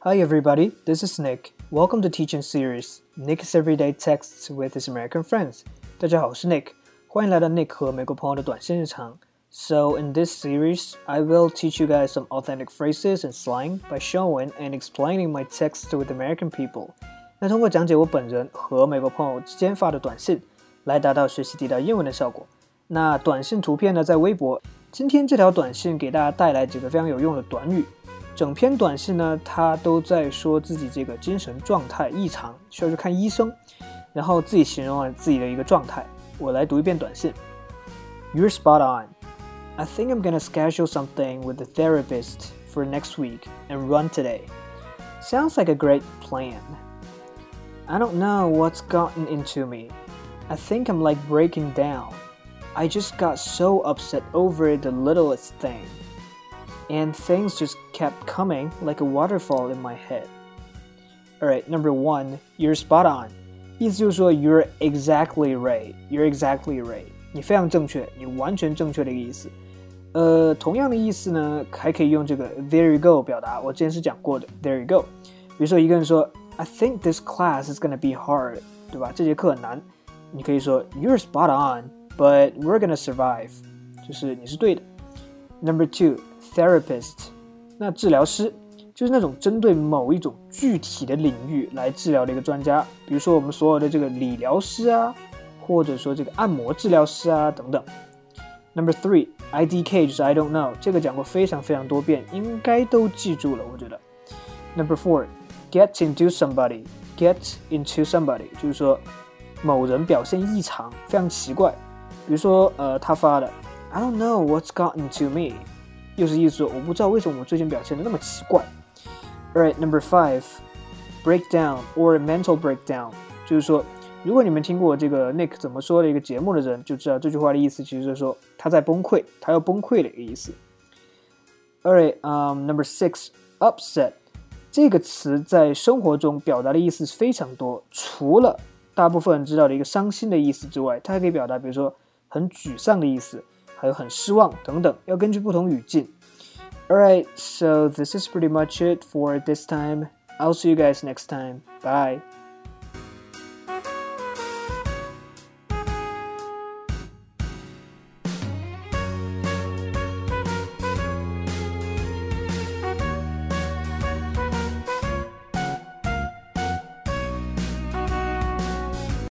Hi everybody, this is Nick. Welcome to Teaching Series, Nick's Everyday Texts with his American friends. 大家好，我是 Nick， 欢迎来到 Nick 和美国朋友的短信日常。So in this series, I will teach you guys some authentic phrases and slang by showing and explaining my texts with American people. 那通过讲解我本人和美国朋友之间发的短信，来达到学习地道英文的效果。那短信图片呢，在微博。今天这条短信给大家带来几个非常有用的短语。整篇短信呢，他都在说自己这个精神状态异常，需要去看医生，然后自己形容了自己的一个状态。我来读一遍短信。You're spot on. I think I'm gonna schedule something with the therapist for next week and run today. Sounds like a great plan. I don't know what's gotten into me. I think I'm like breaking down. I just got so upset over the littlest thing.And things just kept coming like a waterfall in my head. Alright, number one, you're spot on. 意思就是说 you're exactly right. You're exactly right. 你非常正确，你完全正确的一个意思。同样的意思呢，还可以用这个 there you go 表达。我之前是讲过的 there you go. 比如说一个人说 I think this class is gonna be hard. 对吧？这节课很难。你可以说 you're spot on, but we're gonna survive. 就是你是对的。Number two.Therapist， 那治疗师就是那种针对某一种具体的领域来治疗的一个专家，比如说我们所有的这个理疗师啊，或者说这个按摩治疗师啊等等。Number three, IDK 就是 I don't know， 这个讲过非常非常多遍，应该都记住了，我觉得。Number four, get into somebody, get into somebody 就是说某人表现异常，非常奇怪，比如说他发的 I don't know what's gotten to me。又是意思说我不知道为什么我最近表现得那么奇怪。Alright, number five, breakdown or mental breakdown， 就是说，如果你们听过这个 Nick 怎么说的一个节目的人，就知道这句话的意思其实就是说他在崩溃，他要崩溃的一个意思。Alright, number six, upset， 这个词在生活中表达的意思非常多，除了大部分人知道的一个伤心的意思之外，它还可以表达比如说很沮丧的意思。还有很失望等等，要根据不同语境。Alright, so this is pretty much it for this time. I'll see you guys next time. Bye.